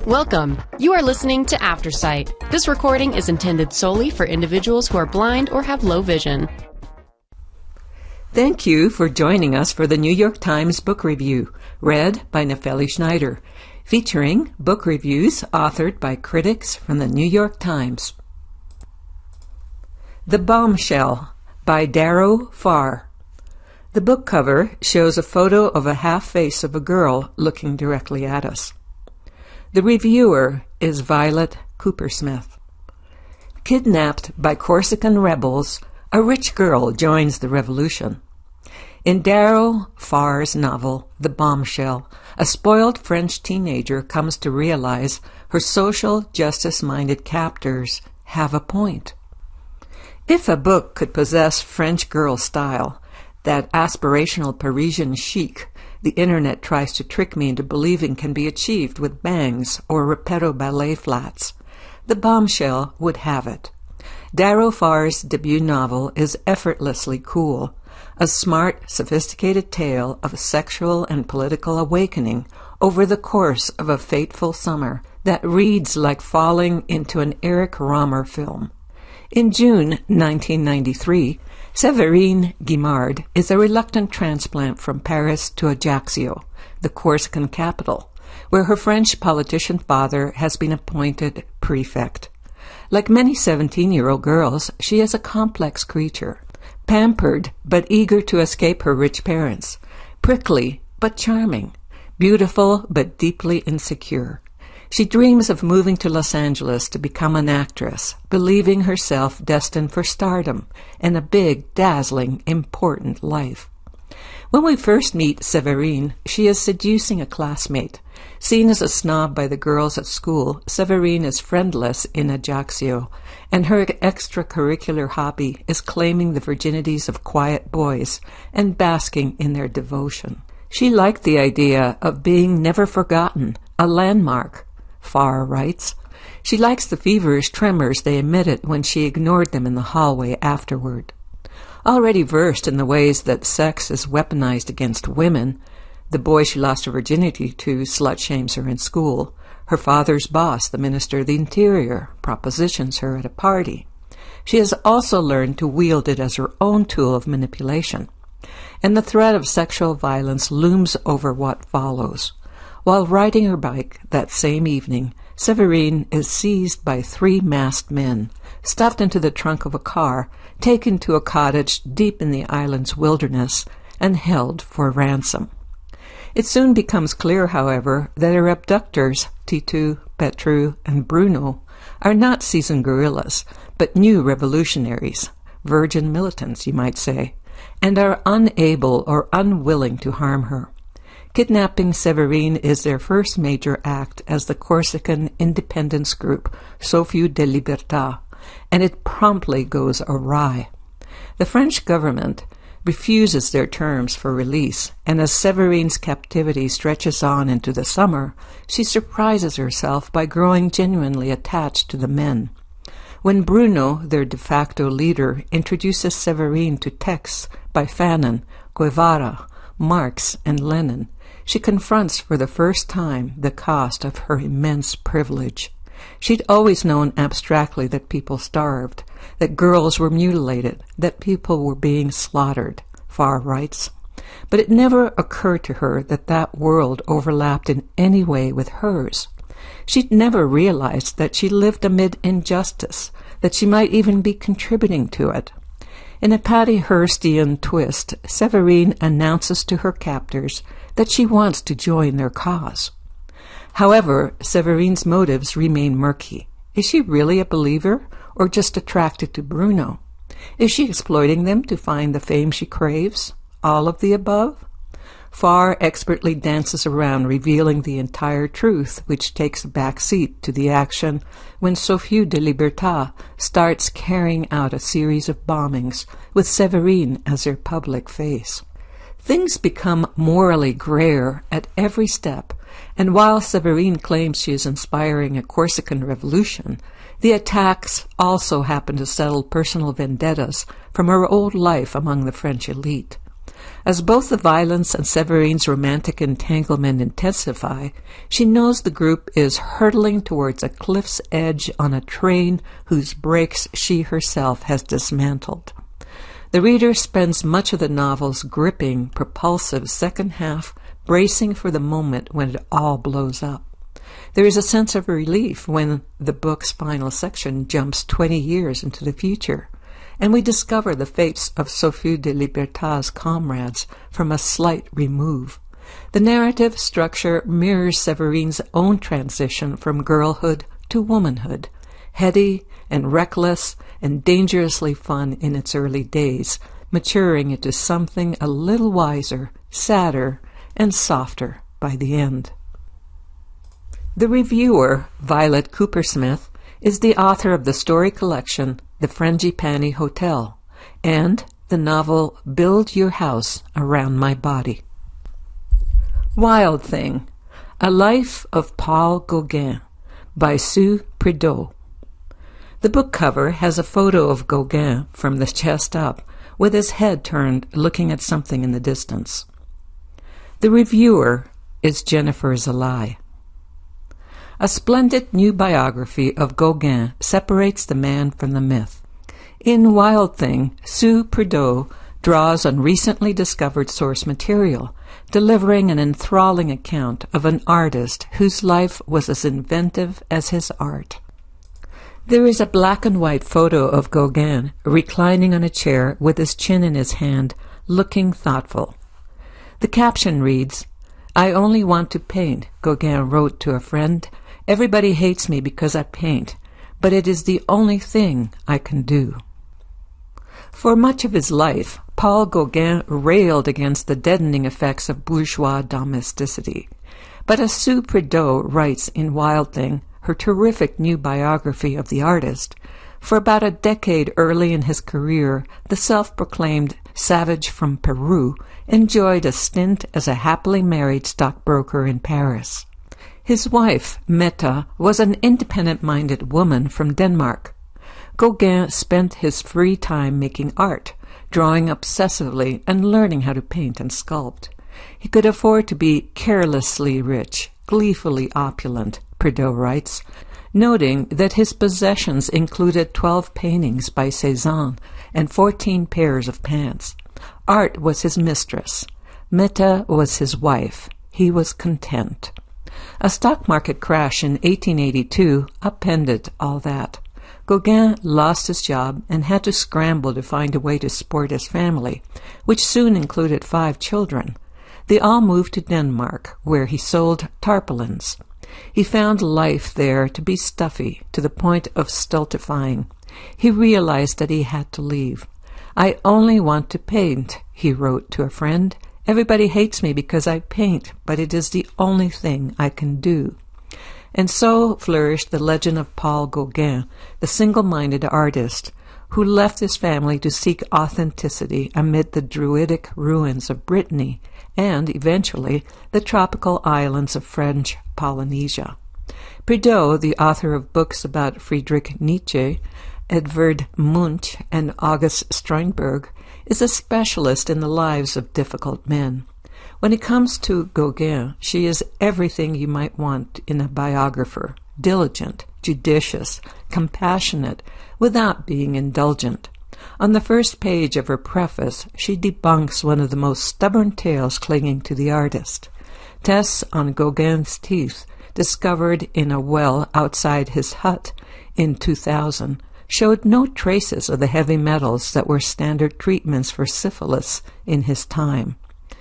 Welcome. You are listening to Aftersight. This recording is intended solely for individuals who are blind or have low vision. Thank you for joining us for the New York Times Book Review, read by Nefeli Schneider, featuring book reviews authored by critics from the New York Times. The Bombshell by Darrow Farr. The book cover shows a photo of a half-face of a girl looking directly at us. The reviewer is Violet Coopersmith. Kidnapped by Corsican rebels, a rich girl joins the revolution. In Darrow Farr's novel, The Bombshell, a spoiled French teenager comes to realize her social justice-minded captors have a point. If a book could possess French girl style, that aspirational Parisian chic the internet tries to trick me into believing can be achieved with bangs or Repetto ballet flats, The Bombshell would have it. Darrow Farr's debut novel is effortlessly cool, a smart, sophisticated tale of a sexual and political awakening over the course of a fateful summer that reads like falling into an Eric Rohmer film. In June 1993, Séverine Guimard is a reluctant transplant from Paris to Ajaccio, the Corsican capital, where her French politician father has been appointed prefect. Like many 17-year-old girls, she is a complex creature, pampered but eager to escape her rich parents, prickly but charming, beautiful but deeply insecure. She dreams of moving to Los Angeles to become an actress, believing herself destined for stardom and a big, dazzling, important life. When we first meet Séverine, she is seducing a classmate. Seen as a snob by the girls at school, Séverine is friendless in Ajaccio, and her extracurricular hobby is claiming the virginities of quiet boys and basking in their devotion. She liked the idea of being never forgotten, a landmark, Farr writes. She likes the feverish tremors they emitted when she ignored them in the hallway afterward. Already versed in the ways that sex is weaponized against women, the boy she lost her virginity to slut-shames her in school. Her father's boss, the Minister of the Interior, propositions her at a party. She has also learned to wield it as her own tool of manipulation. And the threat of sexual violence looms over what follows. While riding her bike that same evening, Séverine is seized by 3 masked men, stuffed into the trunk of a car, taken to a cottage deep in the island's wilderness, and held for ransom. It soon becomes clear, however, that her abductors, Titu, Petru, and Bruno, are not seasoned guerrillas, but new revolutionaries, virgin militants, you might say, and are unable or unwilling to harm her. Kidnapping Séverine is their first major act as the Corsican independence group Sofiu de Libertà, and it promptly goes awry. The French government refuses their terms for release, and as Séverine's captivity stretches on into the summer, she surprises herself by growing genuinely attached to the men. When Bruno, their de facto leader, introduces Séverine to texts by Fanon, Guevara, Marx, and Lenin, she confronts for the first time the cost of her immense privilege. She'd always known abstractly that people starved, that girls were mutilated, that people were being slaughtered, Farr writes. But it never occurred to her that that world overlapped in any way with hers. She'd never realized that she lived amid injustice, that she might even be contributing to it. In a Patty Hearstian twist, Séverine announces to her captors that she wants to join their cause. However, Séverine's motives remain murky. Is she really a believer, or just attracted to Bruno? Is she exploiting them to find the fame she craves? All of the above? Farr expertly dances around revealing the entire truth, which takes a back seat to the action when Sofiu de Libertà starts carrying out a series of bombings with Séverine as their public face. Things become morally grayer at every step, and while Séverine claims she is inspiring a Corsican revolution, the attacks also happen to settle personal vendettas from her old life among the French elite. As both the violence and Séverine's romantic entanglement intensify, she knows the group is hurtling towards a cliff's edge on a train whose brakes she herself has dismantled. The reader spends much of the novel's gripping, propulsive second half bracing for the moment when it all blows up. There is a sense of relief when the book's final section jumps 20 years into the future, and we discover the fates of Sophie de Libertas's comrades from a slight remove. The narrative structure mirrors Séverine's own transition from girlhood to womanhood, heady and reckless and dangerously fun in its early days, maturing into something a little wiser, sadder, and softer by the end. The reviewer, Violet Coopersmith, is the author of the story collection The Frangipani Hotel and the novel Build Your House Around My Body. Wild Thing, A Life of Paul Gauguin by Sue Prideaux. The book cover has a photo of Gauguin from the chest up, with his head turned looking at something in the distance. The reviewer is Jennifer Zelai. A splendid new biography of Gauguin separates the man from the myth. In Wild Thing, Sue Prideaux draws on recently discovered source material, delivering an enthralling account of an artist whose life was as inventive as his art. There is a black and white photo of Gauguin reclining on a chair with his chin in his hand, looking thoughtful. The caption reads, "I only want to paint," Gauguin wrote to a friend. "Everybody hates me because I paint, but it is the only thing I can do." For much of his life, Paul Gauguin railed against the deadening effects of bourgeois domesticity. But as Sue Prideaux writes in Wild Thing, her terrific new biography of the artist, for about a decade early in his career, the self-proclaimed savage from Peru enjoyed a stint as a happily married stockbroker in Paris. His wife, Mette, was an independent-minded woman from Denmark. Gauguin spent his free time making art, drawing obsessively and learning how to paint and sculpt. He could afford to be carelessly rich, gleefully opulent, Prideaux writes, noting that his possessions included 12 paintings by Cézanne and 14 pairs of pants. Art was his mistress. Mette was his wife. He was content. A stock market crash in 1882 upended all that. Gauguin lost his job and had to scramble to find a way to support his family, which soon included 5 children. They all moved to Denmark, where he sold tarpaulins. He found life there to be stuffy, to the point of stultifying. He realized that he had to leave. "I only want to paint," he wrote to a friend. "Everybody hates me because I paint, but it is the only thing I can do." And so flourished the legend of Paul Gauguin, the single-minded artist who left his family to seek authenticity amid the druidic ruins of Brittany and, eventually, the tropical islands of French Polynesia. Prideaux, the author of books about Friedrich Nietzsche, Edvard Munch, and August Strindberg, is a specialist in the lives of difficult men. When it comes to Gauguin, she is everything you might want in a biographer: diligent, judicious, compassionate, without being indulgent. On the first page of her preface, she debunks one of the most stubborn tales clinging to the artist. Tests on Gauguin's teeth, discovered in a well outside his hut in 2000, showed no traces of the heavy metals that were standard treatments for syphilis in his time.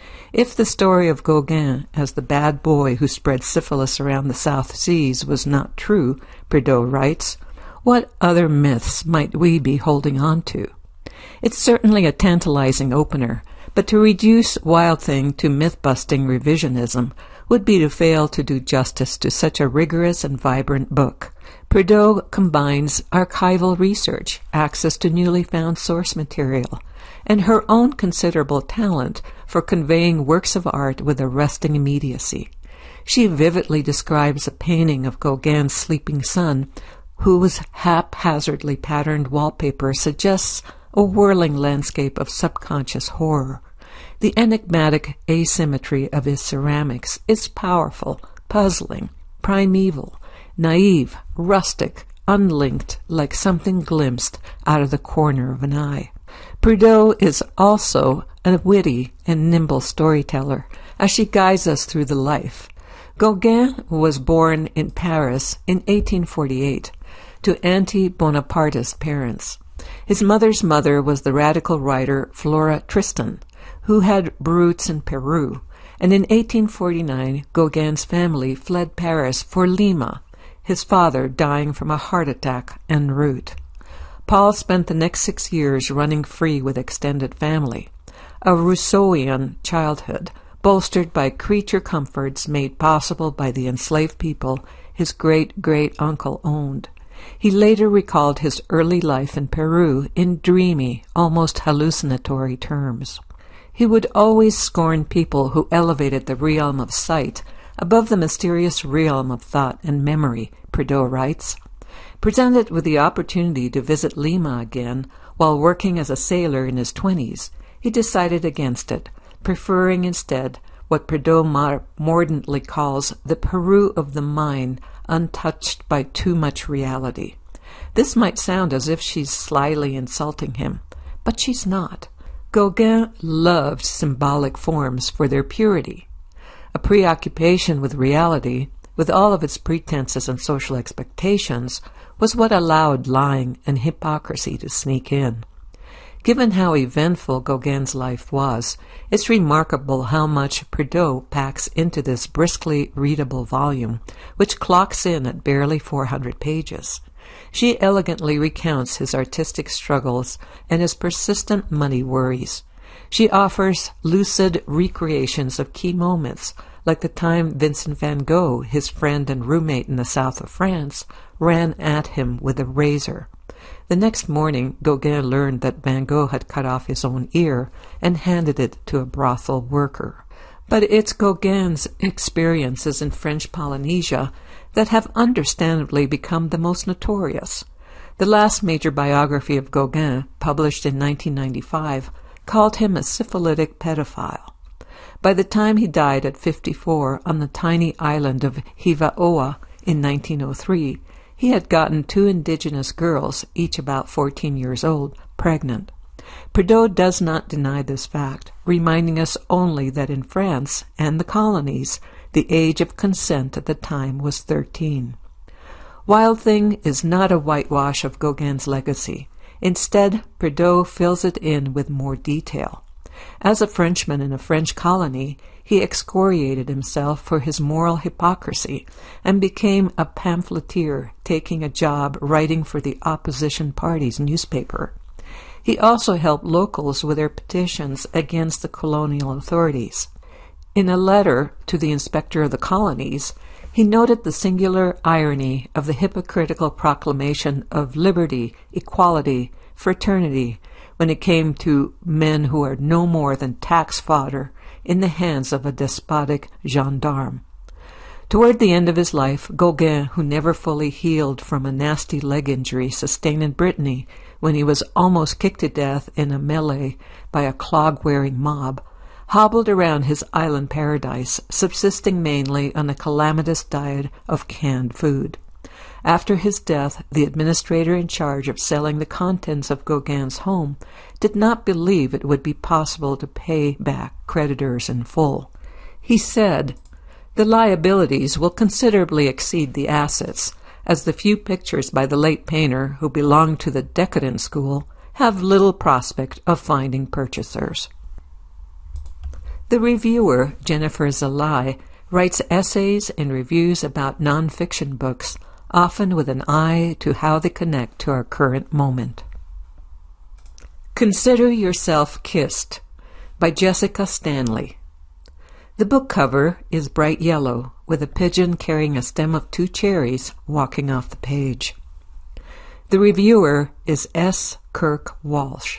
If the story of Gauguin as the bad boy who spread syphilis around the South Seas was not true, Prideaux writes, what other myths might we be holding on to? It's certainly a tantalizing opener, but to reduce Wild Thing to myth-busting revisionism would be to fail to do justice to such a rigorous and vibrant book. Prideaux combines archival research, access to newly found source material, and her own considerable talent for conveying works of art with arresting immediacy. She vividly describes a painting of Gauguin's sleeping son, whose haphazardly patterned wallpaper suggests a whirling landscape of subconscious horror. The enigmatic asymmetry of his ceramics is powerful, puzzling, primeval, naive, rustic, unlinked, like something glimpsed out of the corner of an eye. Prudhoe is also a witty and nimble storyteller, as she guides us through the life. Gauguin was born in Paris in 1848 to anti-Bonapartist parents. His mother's mother was the radical writer Flora Tristan, who had roots in Peru, and in 1849 Gauguin's family fled Paris for Lima, his father dying from a heart attack en route. Paul spent the next 6 years running free with extended family, a Rousseauian childhood, bolstered by creature comforts made possible by the enslaved people his great-great-uncle owned. He later recalled his early life in Peru in dreamy, almost hallucinatory terms. He would always scorn people who elevated the realm of sight above the mysterious realm of thought and memory, Prudhoe writes. Presented with the opportunity to visit Lima again while working as a sailor in his 20s, he decided against it, preferring instead what Prudhoe mordantly calls the Peru of the mind, untouched by too much reality. This might sound as if she's slyly insulting him, but she's not. Gauguin loved symbolic forms for their purity. A preoccupation with reality, with all of its pretenses and social expectations, was what allowed lying and hypocrisy to sneak in. Given how eventful Gauguin's life was, it's remarkable how much Prudhoe packs into this briskly readable volume, which clocks in at barely 400 pages. She elegantly recounts his artistic struggles and his persistent money worries. She offers lucid recreations of key moments, like the time Vincent van Gogh, his friend and roommate in the south of France, ran at him with a razor. The next morning, Gauguin learned that Van Gogh had cut off his own ear and handed it to a brothel worker. But it's Gauguin's experiences in French Polynesia that have understandably become the most notorious. The last major biography of Gauguin, published in 1995, called him a syphilitic pedophile. By the time he died at 54 on the tiny island of Hivaoa in 1903, he had gotten 2 indigenous girls, each about 14 years old, pregnant. Prudhoe does not deny this fact, reminding us only that in France and the colonies, the age of consent at the time was 13. Wild Thing is not a whitewash of Gauguin's legacy. Instead, Prudhoe fills it in with more detail. As a Frenchman in a French colony, he excoriated himself for his moral hypocrisy and became a pamphleteer, taking a job writing for the opposition party's newspaper. He also helped locals with their petitions against the colonial authorities. In a letter to the inspector of the colonies, he noted the singular irony of the hypocritical proclamation of liberty, equality, fraternity, when it came to men who are no more than tax fodder in the hands of a despotic gendarme. Toward the end of his life, Gauguin, who never fully healed from a nasty leg injury sustained in Brittany when he was almost kicked to death in a melee by a clog-wearing mob, hobbled around his island paradise, subsisting mainly on a calamitous diet of canned food. After his death, the administrator in charge of selling the contents of Gauguin's home did not believe it would be possible to pay back creditors in full. He said, "The liabilities will considerably exceed the assets, as the few pictures by the late painter who belonged to the decadent school have little prospect of finding purchasers." The reviewer, Jennifer Zalai, writes essays and reviews about nonfiction books, often with an eye to how they connect to our current moment. Consider Yourself Kissed by Jessica Stanley. The book cover is bright yellow, with a pigeon carrying a stem of 2 cherries walking off the page. The reviewer is S. Kirk Walsh.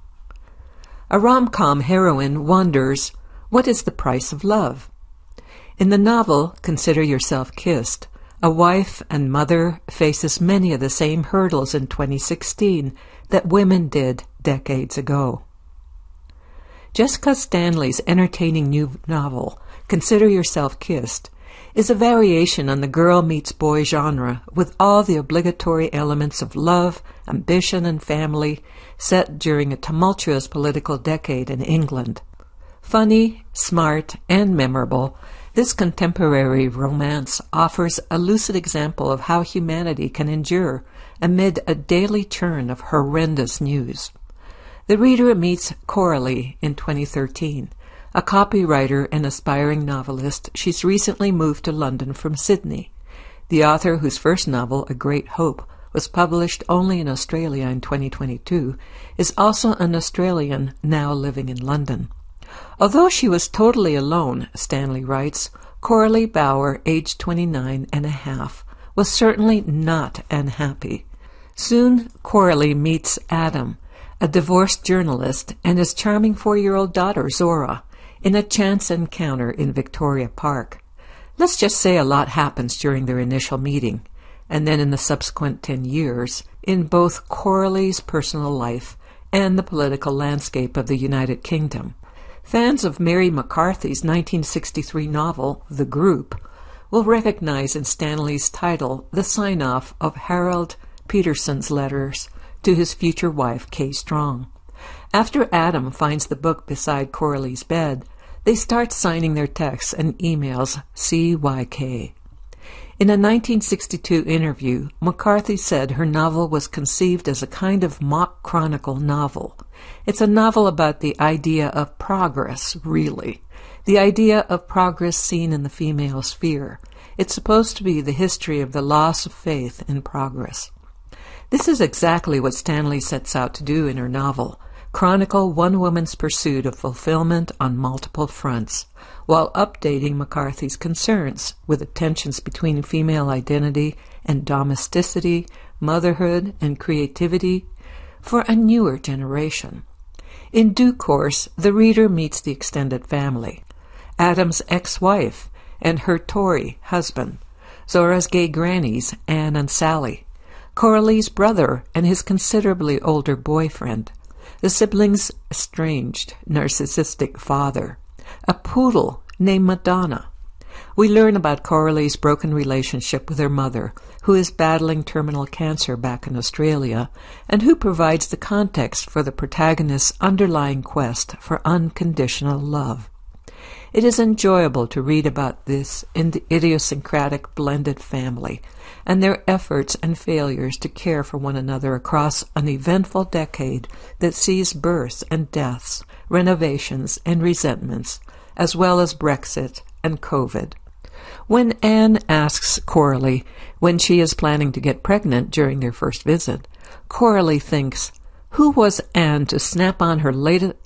A rom-com heroine wonders, what is the price of love? In the novel Consider Yourself Kissed, a wife and mother faces many of the same hurdles in 2016 that women did decades ago. Jessica Stanley's entertaining new novel, Consider Yourself Kissed, is a variation on the girl meets boy genre with all the obligatory elements of love, ambition, and family set during a tumultuous political decade in England. Funny, smart, and memorable, this contemporary romance offers a lucid example of how humanity can endure amid a daily churn of horrendous news. The reader meets Coralie in 2013, a copywriter and aspiring novelist. She's recently moved to London from Sydney. The author, whose first novel, A Great Hope, was published only in Australia in 2022, is also an Australian now living in London. Although she was totally alone, Stanley writes, Coralie Bauer, aged 29 and a half, was certainly not unhappy. Soon, Coralie meets Adam, a divorced journalist, and his charming 4-year-old daughter, Zora, in a chance encounter in Victoria Park. Let's just say a lot happens during their initial meeting, and then in the subsequent 10 years, in both Coralie's personal life and the political landscape of the United Kingdom. Fans of Mary McCarthy's 1963 novel, The Group, will recognize in Stanley's title the sign-off of Harold Peterson's letters to his future wife, Kay Strong. After Adam finds the book beside Coralie's bed, they start signing their texts and emails CYK. In a 1962 interview, McCarthy said her novel was conceived as a kind of mock chronicle novel. It's a novel about the idea of progress, really. The idea of progress seen in the female sphere. It's supposed to be the history of the loss of faith in progress. This is exactly what Stanley sets out to do in her novel, chronicle one woman's pursuit of fulfillment on multiple fronts, while updating McCarthy's concerns with the tensions between female identity and domesticity, motherhood and creativity for a newer generation. In due course, the reader meets the extended family, Adam's ex-wife and her Tory husband, Zora's gay grannies, Anne and Sally, Coralie's brother and his considerably older boyfriend, the siblings' estranged, narcissistic father, a poodle named Madonna. We learn about Coralie's broken relationship with her mother, who is battling terminal cancer back in Australia, and who provides the context for the protagonist's underlying quest for unconditional love. It is enjoyable to read about this idiosyncratic blended family and their efforts and failures to care for one another across an eventful decade that sees births and deaths, renovations and resentments, as well as Brexit and COVID. When Anne asks Coralie when she is planning to get pregnant during their first visit, Coralie thinks, who was Anne to snap on her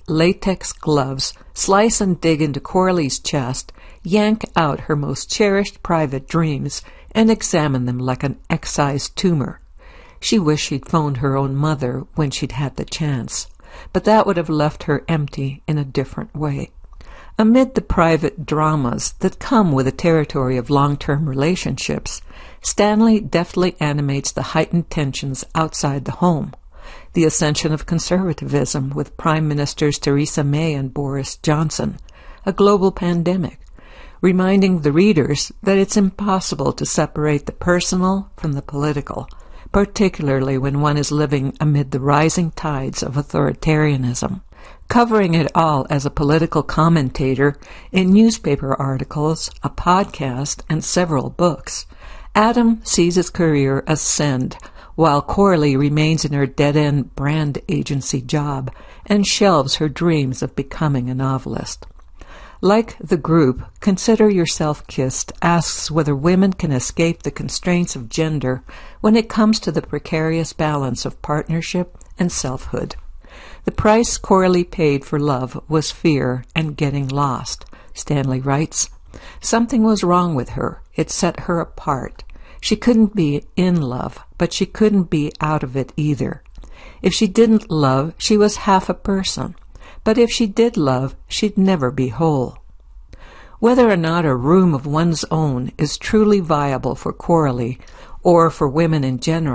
latex gloves, slice and dig into Coralie's chest, yank out her most cherished private dreams, and examine them like an excised tumor? She wished she'd phoned her own mother when she'd had the chance, but that would have left her empty in a different way. Amid the private dramas that come with the territory of long-term relationships, Stanley deftly animates the heightened tensions outside the home. The ascension of conservatism with Prime Ministers Theresa May and Boris Johnson, a global pandemic, reminding the readers that it's impossible to separate the personal from the political, particularly when one is living amid the rising tides of authoritarianism. Covering it all as a political commentator in newspaper articles, a podcast, and several books, Adam sees his career ascend, while Coralie remains in her dead-end brand agency job and shelves her dreams of becoming a novelist. Like The Group, Consider Yourself Kissed asks whether women can escape the constraints of gender when it comes to the precarious balance of partnership and selfhood. The price Coralie paid for love was fear and getting lost, Stanley writes. Something was wrong with her. It set her apart. She couldn't be in love, but she couldn't be out of it either. If she didn't love, she was half a person. But if she did love, she'd never be whole. Whether or not a room of one's own is truly viable for Coralie, or for women in general,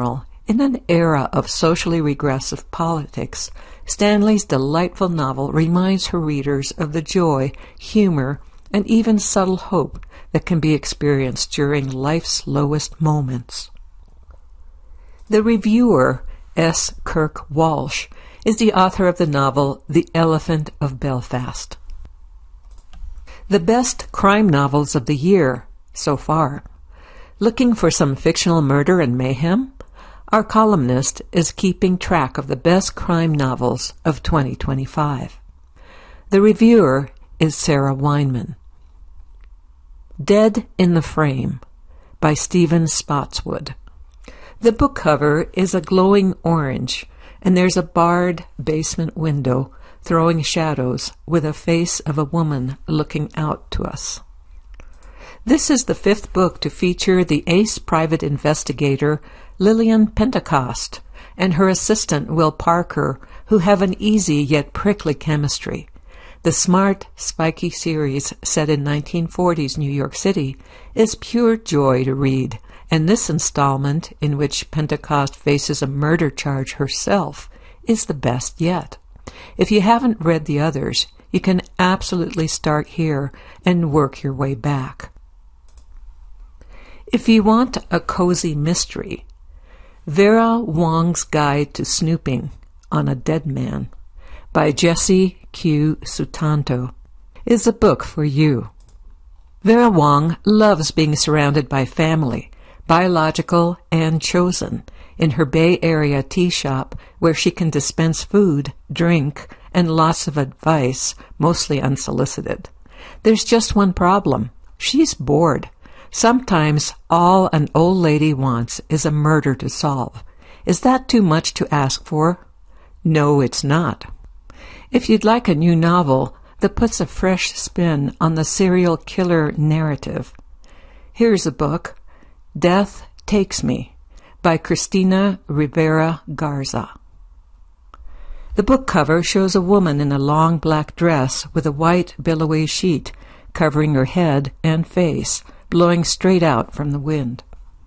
In an era of socially regressive politics, Stanley's delightful novel reminds her readers of the joy, humor, and even subtle hope that can be experienced during life's lowest moments. The reviewer, S. Kirk Walsh, is the author of the novel The Elephant of Belfast. The best crime novels of the year so far. Looking for some fictional murder and mayhem? Our columnist is keeping track of the best crime novels of 2025. The reviewer is Sarah Weinman. Dead in the Frame by Stephen Spotswood. The book cover is a glowing orange, and there's a barred basement window throwing shadows with a face of a woman looking out to us. This is the fifth book to feature the ace private investigator Lillian Pentecost and her assistant Will Parker, who have an easy yet prickly chemistry. The smart, spiky series set in 1940s New York City is pure joy to read, and this installment, in which Pentecost faces a murder charge herself, is the best yet. If you haven't read the others, you can absolutely start here and work your way back. If you want a cozy mystery, Vera Wong's Guide to Snooping on a Dead Man by Jesse Q. Sutanto is a book for you. Vera Wong loves being surrounded by family, biological and chosen, in her Bay Area tea shop where she can dispense food, drink, and lots of advice, mostly unsolicited. There's just one problem. She's bored. Sometimes all an old lady wants is a murder to solve. Is that too much to ask for? No, it's not. If you'd like a new novel that puts a fresh spin on the serial killer narrative, here's a book, Death Takes Me, by Cristina Rivera Garza. The book cover shows a woman in a long black dress with a white billowy sheet covering her head and face, blowing straight out from the wind.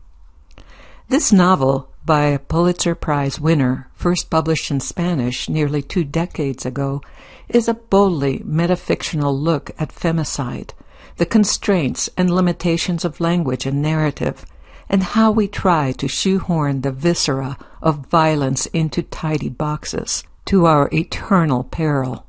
This novel, by a Pulitzer Prize winner, first published in Spanish nearly 2 decades ago, is a boldly metafictional look at femicide, the constraints and limitations of language and narrative, and how we try to shoehorn the viscera of violence into tidy boxes, to our eternal peril.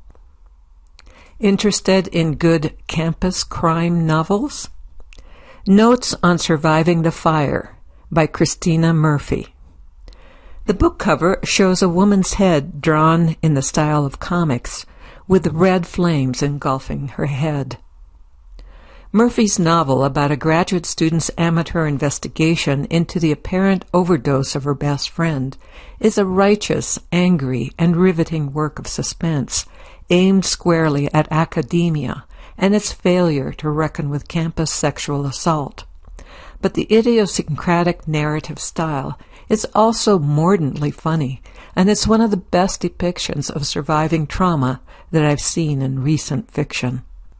Interested in good campus crime novels? Notes on Surviving the Fire by Christina Murphy. The book cover shows a woman's head drawn in the style of comics, with red flames engulfing her head. Murphy's novel about a graduate student's amateur investigation into the apparent overdose of her best friend is a righteous, angry, and riveting work of suspense aimed squarely at academia and its failure to reckon with campus sexual assault. But the idiosyncratic narrative style is also mordantly funny, and it's one of the best depictions of surviving trauma that I've seen in recent fiction.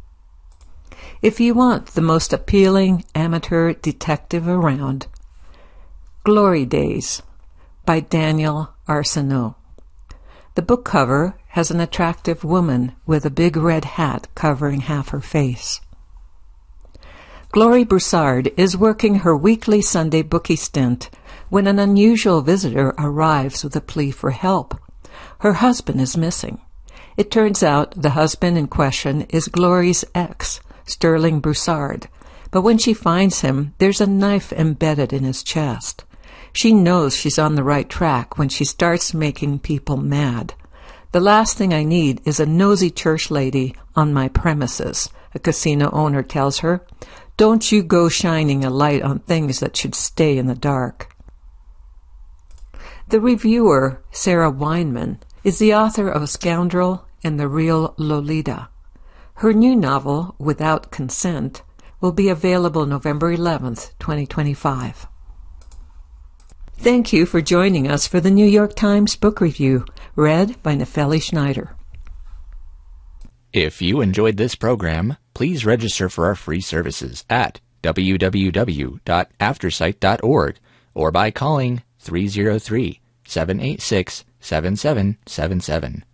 If you want the most appealing amateur detective around, Glory Days by Daniel Arsenault. The book cover has an attractive woman with a big red hat covering half her face. Glory Broussard is working her weekly Sunday bookie stint when an unusual visitor arrives with a plea for help. Her husband is missing. It turns out the husband in question is Glory's ex, Sterling Broussard, but when she finds him, there's a knife embedded in his chest. She knows she's on the right track when she starts making people mad. The last thing I need is a nosy church lady on my premises, a casino owner tells her. Don't you go shining a light on things that should stay in the dark. The reviewer, Sarah Weinman, is the author of Scoundrel and the Real Lolita. Her new novel, Without Consent, will be available November 11th, 2025. Thank you for joining us for the New York Times Book Review, read by Nefeli Schneider. If you enjoyed this program, please register for our free services at www.aftersight.org or by calling 303-786-7777.